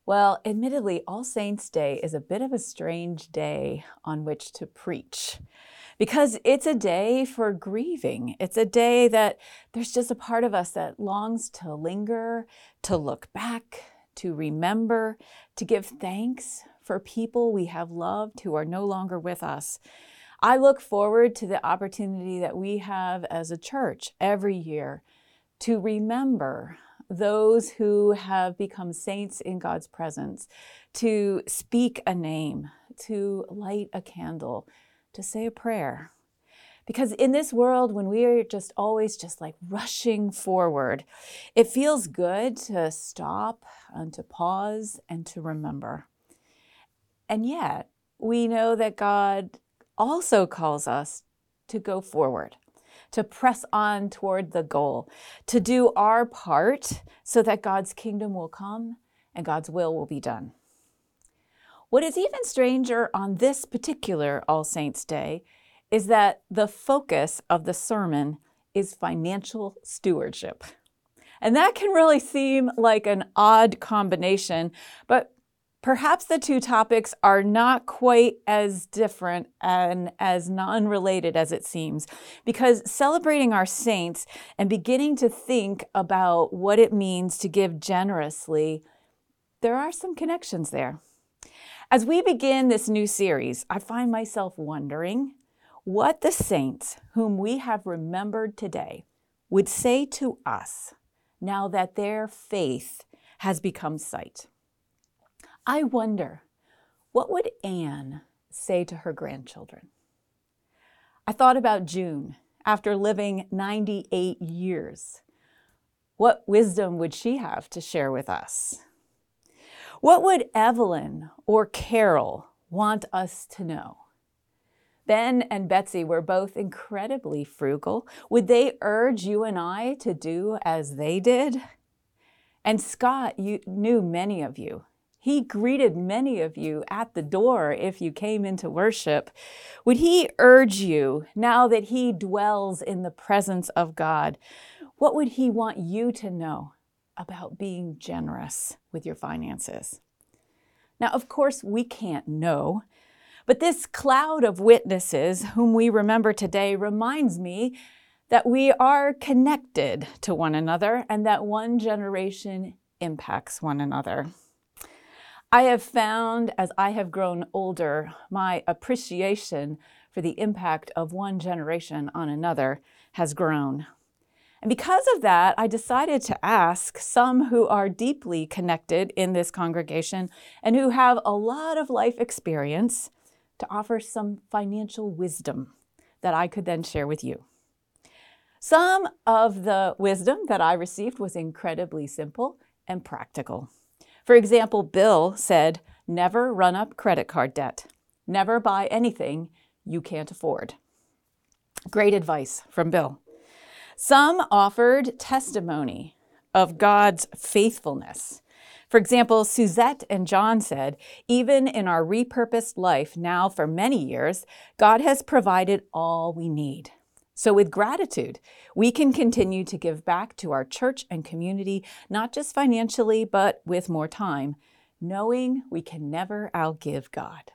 Well, admittedly, All Saints' Day is a bit of a strange day on which to preach because it's a day for grieving. It's a day that there's just a part of us that longs to linger, to look back, to remember, to give thanks for people we have loved who are no longer with us. I look forward to the opportunity that we have as a church every year to remember those who have become saints in God's presence, to speak a name, to light a candle, to say a prayer. Because in this world, when we are just always just like rushing forward, it feels good to stop and to pause and to remember. And yet, we know that God also calls us to go forward, to press on toward the goal, to do our part so that God's kingdom will come and God's will be done. What is even stranger on this particular All Saints' Day is that the focus of the sermon is financial stewardship. And that can really seem like an odd combination, but perhaps the two topics are not quite as different and as non-related as it seems, because celebrating our saints and beginning to think about what it means to give generously, there are some connections there. As we begin this new series, I find myself wondering what the saints whom we have remembered today would say to us now that their faith has become sight. I wonder, what would Anne say to her grandchildren? I thought about June after living 98 years. What wisdom would she have to share with us? What would Evelyn or Carol want us to know? Ben and Betsy were both incredibly frugal. Would they urge you and I to do as they did? And Scott, you knew many of you. He greeted many of you at the door if you came into worship. Would he urge you, now that he dwells in the presence of God, what would he want you to know about being generous with your finances? Now, of course, we can't know, but this cloud of witnesses whom we remember today reminds me that we are connected to one another and that one generation impacts one another. I have found, as I have grown older, my appreciation for the impact of one generation on another has grown. And because of that, I decided to ask some who are deeply connected in this congregation and who have a lot of life experience to offer some financial wisdom that I could then share with you. Some of the wisdom that I received was incredibly simple and practical. For example, Bill said, never run up credit card debt. Never buy anything you can't afford. Great advice from Bill. Some offered testimony of God's faithfulness. For example, Suzette and John said, even in our repurposed life now for many years, God has provided all we need. So with gratitude, we can continue to give back to our church and community, not just financially, but with more time, knowing we can never outgive God.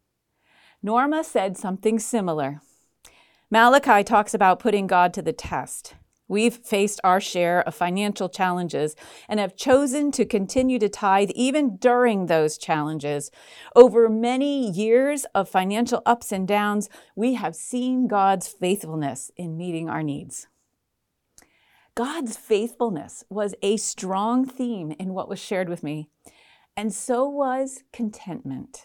Norma said something similar. Malachi talks about putting God to the test. We've faced our share of financial challenges and have chosen to continue to tithe even during those challenges. Over many years of financial ups and downs, we have seen God's faithfulness in meeting our needs. God's faithfulness was a strong theme in what was shared with me, and so was contentment.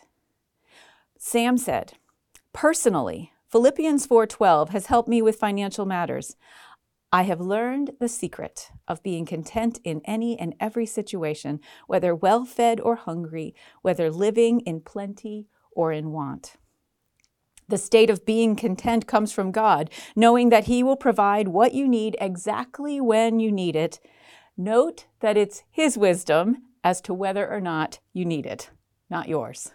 Sam said, personally, Philippians 4:12 has helped me with financial matters. I have learned the secret of being content in any and every situation, whether well-fed or hungry, whether living in plenty or in want. The state of being content comes from God, knowing that He will provide what you need exactly when you need it. Note that it's His wisdom as to whether or not you need it, not yours.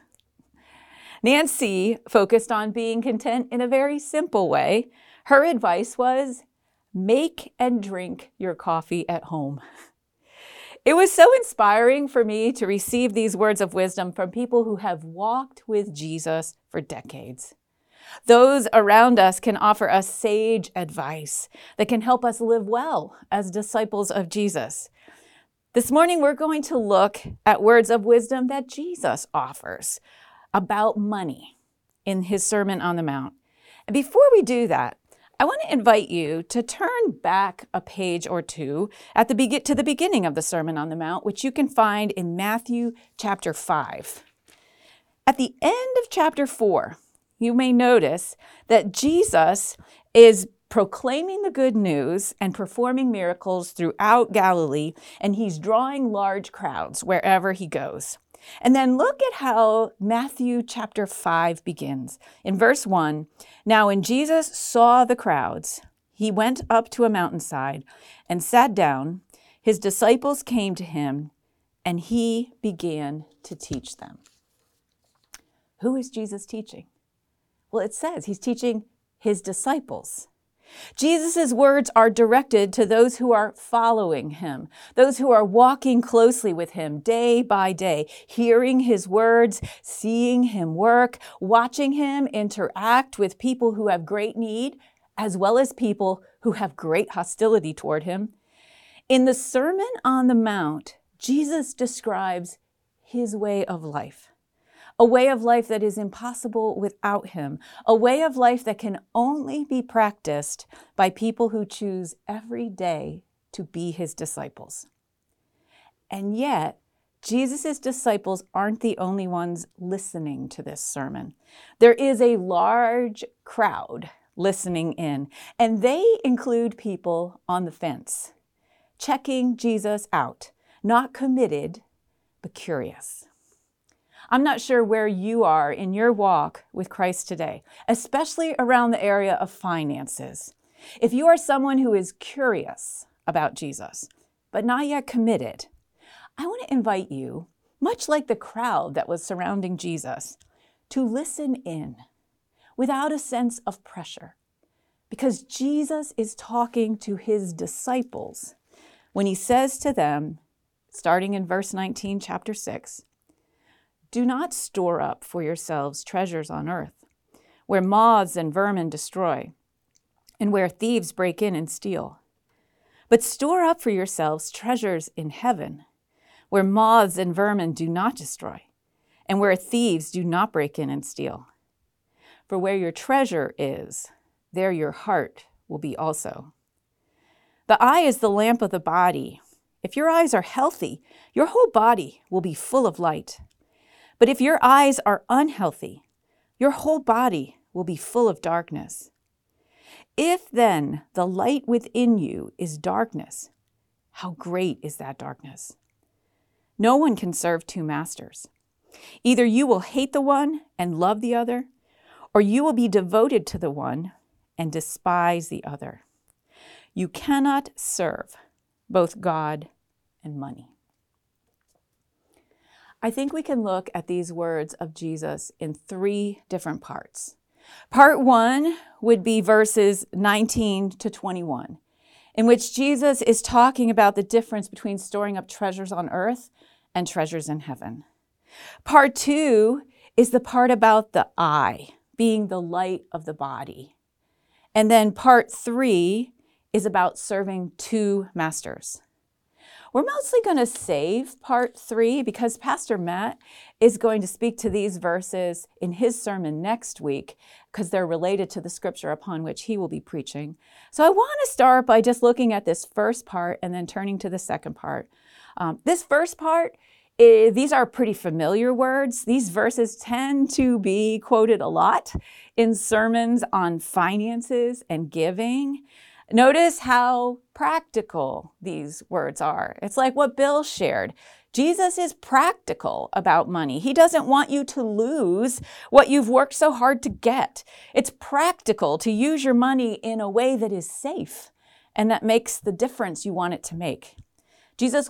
Nancy focused on being content in a very simple way. Her advice was, make and drink your coffee at home. It was so inspiring for me to receive these words of wisdom from people who have walked with Jesus for decades. Those around us can offer us sage advice that can help us live well as disciples of Jesus. This morning, we're going to look at words of wisdom that Jesus offers about money in his Sermon on the Mount. And before we do that, I want to invite you to turn back a page or two to the beginning of the Sermon on the Mount, which you can find in Matthew chapter 5. At the end of chapter 4, you may notice that Jesus is proclaiming the good news and performing miracles throughout Galilee, and he's drawing large crowds wherever he goes. And then look at how Matthew chapter 5 begins. In verse 1, "Now when Jesus saw the crowds, he went up to a mountainside and sat down. His disciples came to him, and he began to teach them." Who is Jesus teaching? Well, it says he's teaching his disciples. Jesus' words are directed to those who are following him, those who are walking closely with him day by day, hearing his words, seeing him work, watching him interact with people who have great need, as well as people who have great hostility toward him. In the Sermon on the Mount, Jesus describes his way of life. A way of life that is impossible without him. A way of life that can only be practiced by people who choose every day to be his disciples. And yet, Jesus' disciples aren't the only ones listening to this sermon. There is a large crowd listening in, and they include people on the fence, checking Jesus out, not committed, but curious. I'm not sure where you are in your walk with Christ today, especially around the area of finances. If you are someone who is curious about Jesus, but not yet committed, I want to invite you, much like the crowd that was surrounding Jesus, to listen in without a sense of pressure, because Jesus is talking to his disciples when he says to them, starting in verse 19, chapter 6, "Do not store up for yourselves treasures on earth, where moths and vermin destroy, and where thieves break in and steal. But store up for yourselves treasures in heaven, where moths and vermin do not destroy, and where thieves do not break in and steal. For where your treasure is, there your heart will be also. The eye is the lamp of the body. If your eyes are healthy, your whole body will be full of light. But if your eyes are unhealthy, your whole body will be full of darkness. If then the light within you is darkness, how great is that darkness? No one can serve two masters. Either you will hate the one and love the other, or you will be devoted to the one and despise the other. You cannot serve both God and money." I think we can look at these words of Jesus in three different parts. Part 1 would be verses 19 to 21, in which Jesus is talking about the difference between storing up treasures on earth and treasures in heaven. Part 2 is the part about the eye being the light of the body. And then part 3 is about serving two masters. We're mostly going to save part 3 because Pastor Matt is going to speak to these verses in his sermon next week because they're related to the scripture upon which he will be preaching. So I want to start by just looking at this first part and then turning to the second part. This first part, these are pretty familiar words. These verses tend to be quoted a lot in sermons on finances and giving. Notice how practical these words are. It's like what Bill shared. Jesus is practical about money. He doesn't want you to lose what you've worked so hard to get. It's practical to use your money in a way that is safe and that makes the difference you want it to make. Jesus was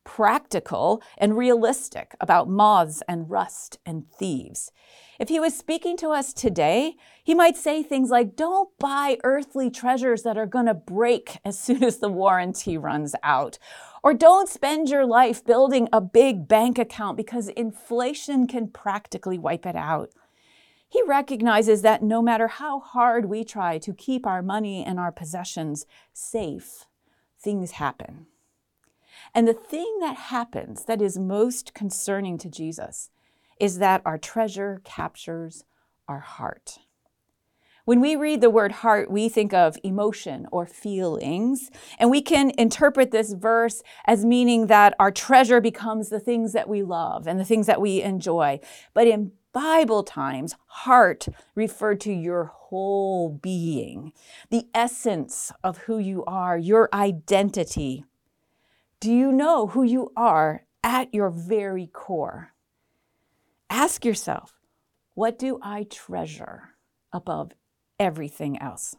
practical and realistic about moths and rust and thieves. If he was speaking to us today, he might say things like, don't buy earthly treasures that are going to break as soon as the warranty runs out. Or don't spend your life building a big bank account because inflation can practically wipe it out. He recognizes that no matter how hard we try to keep our money and our possessions safe, things happen. And the thing that happens that is most concerning to Jesus is that our treasure captures our heart. When we read the word heart, we think of emotion or feelings, and we can interpret this verse as meaning that our treasure becomes the things that we love and the things that we enjoy. But in Bible times, heart referred to your whole being, the essence of who you are, your identity. Do you know who you are at your very core? Ask yourself, what do I treasure above everything else?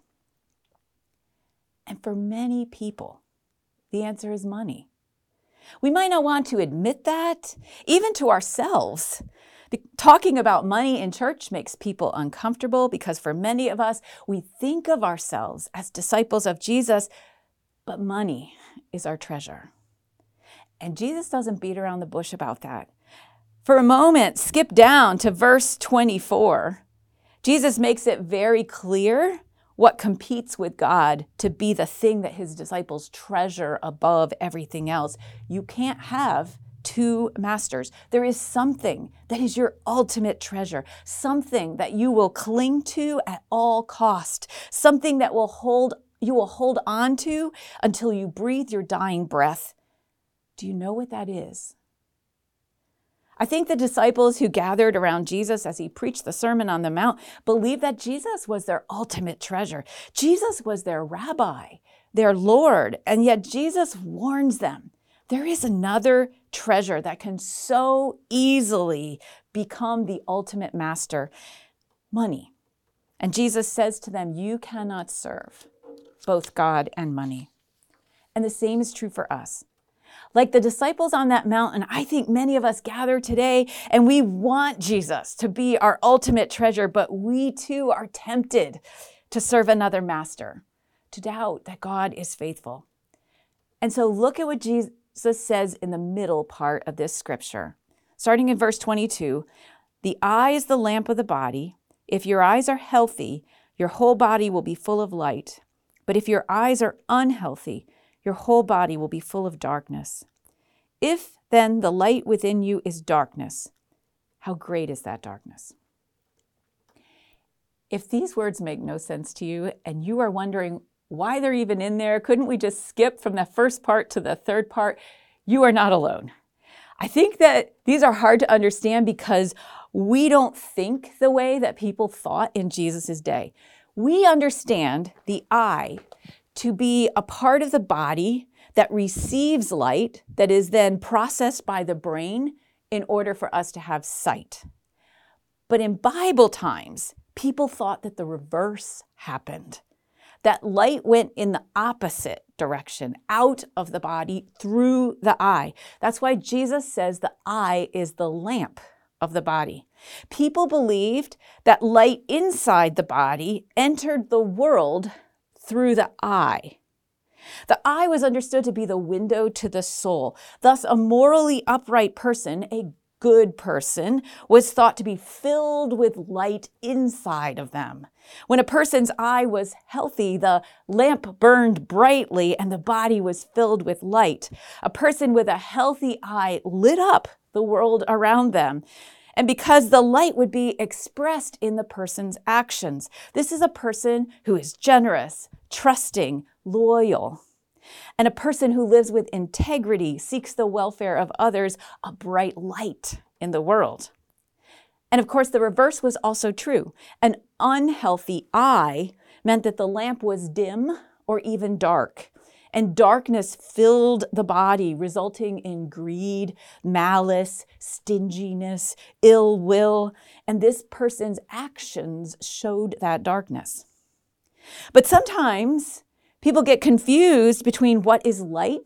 And for many people, the answer is money. We might not want to admit that, even to ourselves. Talking about money in church makes people uncomfortable because for many of us, we think of ourselves as disciples of Jesus, but money is our treasure. And Jesus doesn't beat around the bush about that. For a moment, skip down to verse 24. Jesus makes it very clear what competes with God to be the thing that his disciples treasure above everything else. You can't have two masters. There is something that is your ultimate treasure, something that you will cling to at all cost, something that you will hold on to until you breathe your dying breath. Do you know what that is? I think the disciples who gathered around Jesus as he preached the Sermon on the Mount believed that Jesus was their ultimate treasure. Jesus was their rabbi, their Lord, and yet Jesus warns them. There is another treasure that can so easily become the ultimate master, money. And Jesus says to them, you cannot serve both God and money. And the same is true for us. Like the disciples on that mountain, I think many of us gather today and we want Jesus to be our ultimate treasure, but we too are tempted to serve another master, to doubt that God is faithful. And so look at what Jesus says in the middle part of this scripture. Starting in verse 22, the eye is the lamp of the body. If your eyes are healthy, your whole body will be full of light. But if your eyes are unhealthy, your whole body will be full of darkness. If then the light within you is darkness, how great is that darkness? If these words make no sense to you and you are wondering why they're even in there, couldn't we just skip from the first part to the third part? You are not alone. I think that these are hard to understand because we don't think the way that people thought in Jesus' day. We understand the eye to be a part of the body that receives light that is then processed by the brain in order for us to have sight. But in Bible times, people thought that the reverse happened, that light went in the opposite direction, out of the body, through the eye. That's why Jesus says the eye is the lamp of the body. People believed that light inside the body entered the world through the eye. The eye was understood to be the window to the soul. Thus, a morally upright person, a good person, was thought to be filled with light inside of them. When a person's eye was healthy, the lamp burned brightly and the body was filled with light. A person with a healthy eye lit up the world around them. And because the light would be expressed in the person's actions. This is a person who is generous, trusting, loyal. And a person who lives with integrity, seeks the welfare of others, a bright light in the world. And of course, the reverse was also true. An unhealthy eye meant that the lamp was dim or even dark. And darkness filled the body, resulting in greed, malice, stinginess, ill will, and this person's actions showed that darkness. But sometimes people get confused between what is light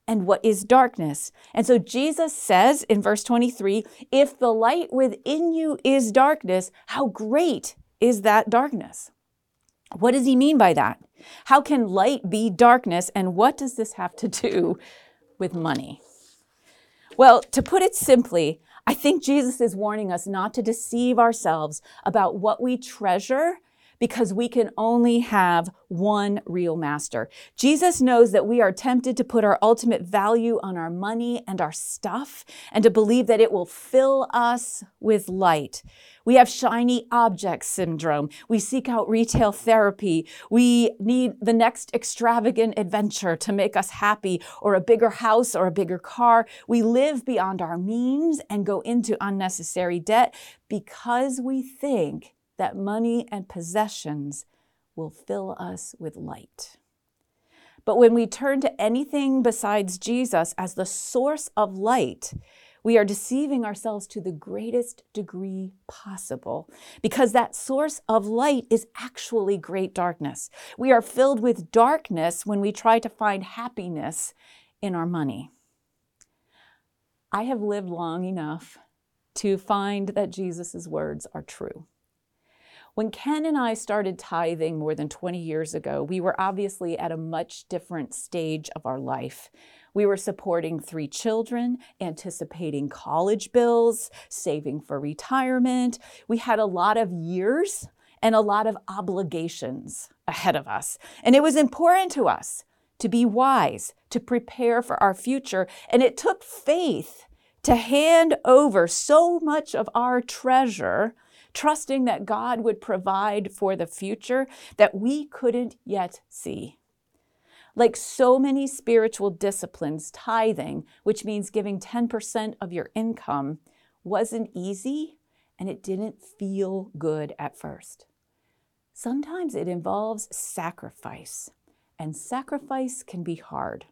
and what is darkness. And so Jesus says in verse 23, if the light within you is darkness, how great is that darkness? What does he mean by that? How can light be darkness? And what does this have to do with money? Well, to put it simply, I think Jesus is warning us not to deceive ourselves about what we treasure, because we can only have one real master. Jesus knows that we are tempted to put our ultimate value on our money and our stuff and to believe that it will fill us with light. We have shiny object syndrome. We seek out retail therapy. We need the next extravagant adventure to make us happy, or a bigger house or a bigger car. We live beyond our means and go into unnecessary debt because we think that money and possessions will fill us with light. But when we turn to anything besides Jesus as the source of light, we are deceiving ourselves to the greatest degree possible, because that source of light is actually great darkness. We are filled with darkness when we try to find happiness in our money. I have lived long enough to find that Jesus' words are true. When Ken and I started tithing more than 20 years ago, we were obviously at a much different stage of our life. We were supporting 3 children, anticipating college bills, saving for retirement. We had a lot of years and a lot of obligations ahead of us. And it was important to us to be wise, to prepare for our future. And it took faith to hand over so much of our treasure, trusting that God would provide for the future that we couldn't yet see. Like so many spiritual disciplines, tithing, which means giving 10% of your income, wasn't easy, and it didn't feel good at first. Sometimes it involves sacrifice, and sacrifice can be hard.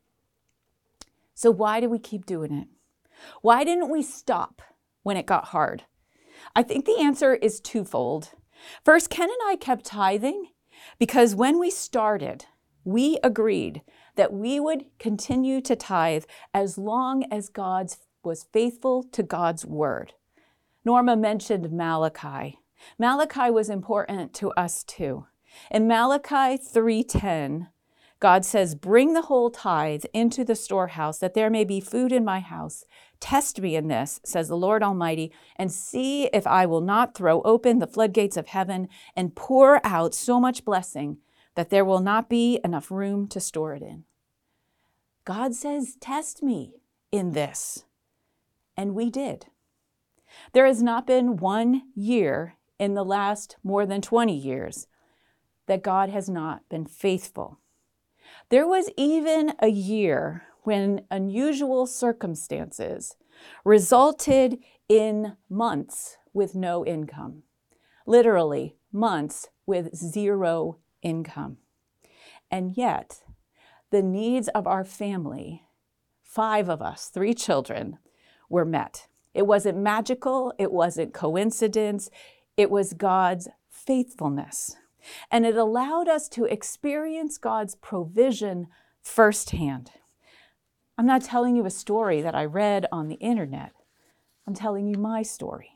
So why do we keep doing it? Why didn't we stop when it got hard? I think the answer is twofold. First, Ken and I kept tithing because when we started, we agreed that we would continue to tithe as long as God was faithful to God's word. Norma mentioned Malachi. Malachi was important to us too. In Malachi 3:10, God says, "Bring the whole tithe into the storehouse, that there may be food in my house. Test me in this, says the Lord Almighty, and see if I will not throw open the floodgates of heaven and pour out so much blessing that there will not be enough room to store it in." God says, test me in this. And we did. There has not been 1 year in the last more than 20 years that God has not been faithful. There was even a year when unusual circumstances resulted in months with no income. Literally, months with 0 income. And yet, the needs of our family, 5 of us, 3 children, were met. It wasn't magical, it wasn't coincidence, it was God's faithfulness. And it allowed us to experience God's provision firsthand. I'm not telling you a story that I read on the internet. I'm telling you my story.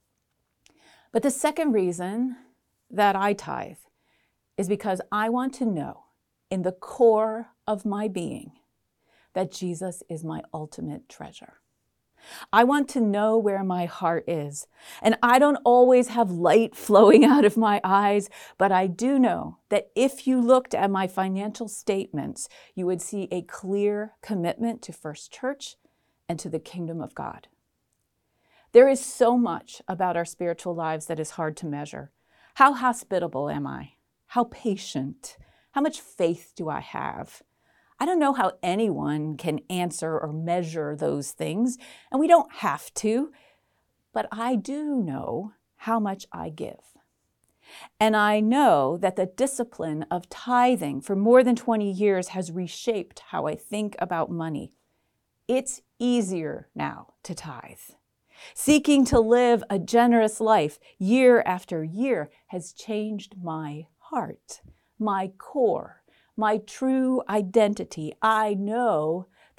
But the second reason that I tithe is because I want to know in the core of my being that Jesus is my ultimate treasure. I want to know where my heart is. And I don't always have light flowing out of my eyes, but I do know that if you looked at my financial statements, you would see a clear commitment to First Church and to the kingdom of God. There is so much about our spiritual lives that is hard to measure. How hospitable am I? How patient? How much faith do I have? I don't know how anyone can answer or measure those things, and we don't have to, but I do know how much I give. And I know that the discipline of tithing for more than 20 years has reshaped how I think about money. It's easier now to tithe. Seeking to live a generous life year after year has changed my heart, my core, my true identity. I know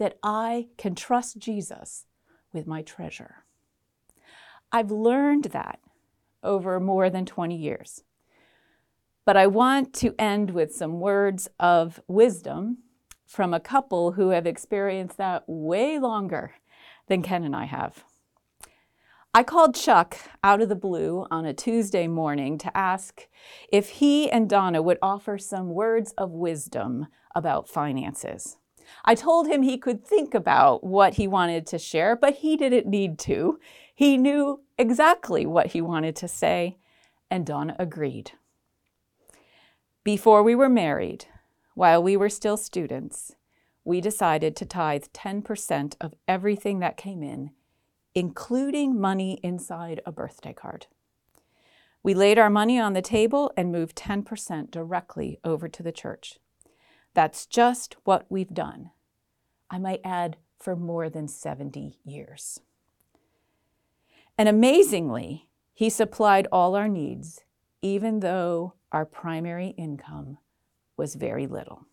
that I can trust Jesus with my treasure. I've learned that over more than 20 years. But I want to end with some words of wisdom from a couple who have experienced that way longer than Ken and I have. I called Chuck out of the blue on a Tuesday morning to ask if he and Donna would offer some words of wisdom about finances. I told him he could think about what he wanted to share, but he didn't need to. He knew exactly what he wanted to say, and Donna agreed. Before we were married, while we were still students, we decided to tithe 10% of everything that came in, including money inside a birthday card. We laid our money on the table and moved 10% directly over to the church. That's just what we've done. I might add, for more than 70 years. And amazingly, he supplied all our needs, even though our primary income was very little.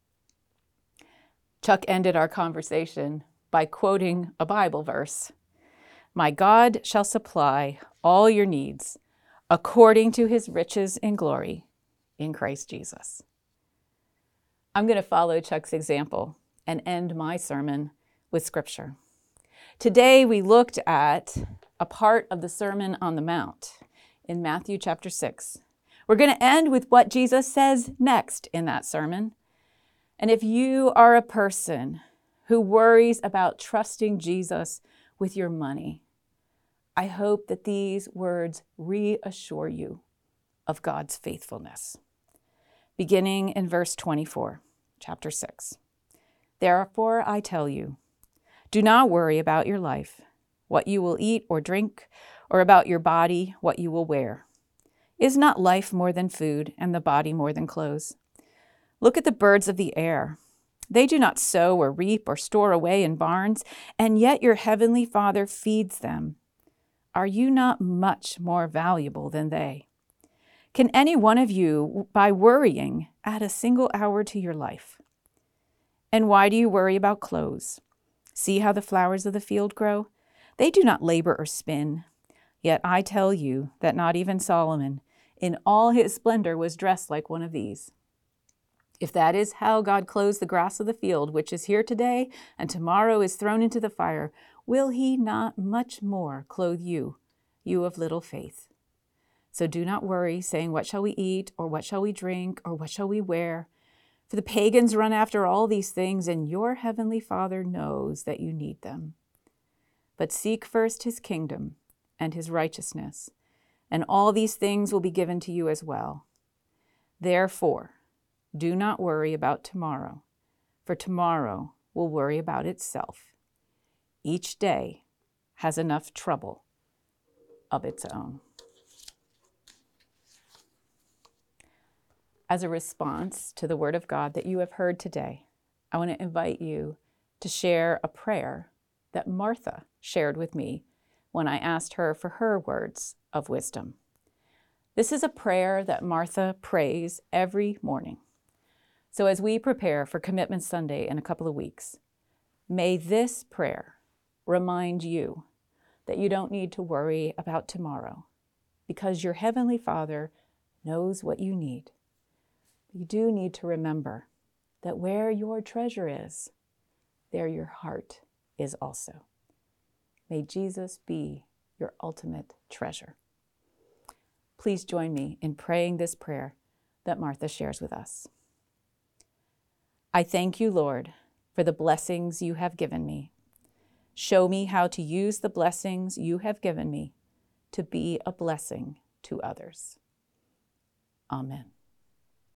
Chuck ended our conversation by quoting a Bible verse. "My God shall supply all your needs according to his riches in glory in Christ Jesus." I'm going to follow Chuck's example and end my sermon with scripture. Today we looked at a part of the Sermon on the Mount in Matthew chapter 6. We're going to end with what Jesus says next in that sermon. And if you are a person who worries about trusting Jesus with your money, I hope that these words reassure you of God's faithfulness. Beginning in verse 24, chapter 6. "Therefore I tell you, do not worry about your life, what you will eat or drink, or about your body, what you will wear. Is not life more than food, and the body more than clothes? Look at the birds of the air. They do not sow or reap or store away in barns, and yet your heavenly Father feeds them. Are you not much more valuable than they? Can any one of you, by worrying, add a single hour to your life? And why do you worry about clothes? See how the flowers of the field grow? They do not labor or spin. Yet I tell you that not even Solomon, in all his splendor, was dressed like one of these. If that is how God clothes the grass of the field, which is here today and tomorrow is thrown into the fire, will he not much more clothe you, you of little faith? So do not worry, saying, what shall we eat, or what shall we drink, or what shall we wear? For the pagans run after all these things, and your heavenly Father knows that you need them. But seek first his kingdom and his righteousness, and all these things will be given to you as well. Therefore, do not worry about tomorrow, for tomorrow will worry about itself. Each day has enough trouble of its own." As a response to the word of God that you have heard today, I want to invite you to share a prayer that Martha shared with me when I asked her for her words of wisdom. This is a prayer that Martha prays every morning. So as we prepare for Commitment Sunday in a couple of weeks, may this prayer remind you that you don't need to worry about tomorrow, because your Heavenly Father knows what you need. You do need to remember that where your treasure is, there your heart is also. May Jesus be your ultimate treasure. Please join me in praying this prayer that Martha shares with us. I thank you, Lord, for the blessings you have given me. Show me how to use the blessings you have given me to be a blessing to others. Amen.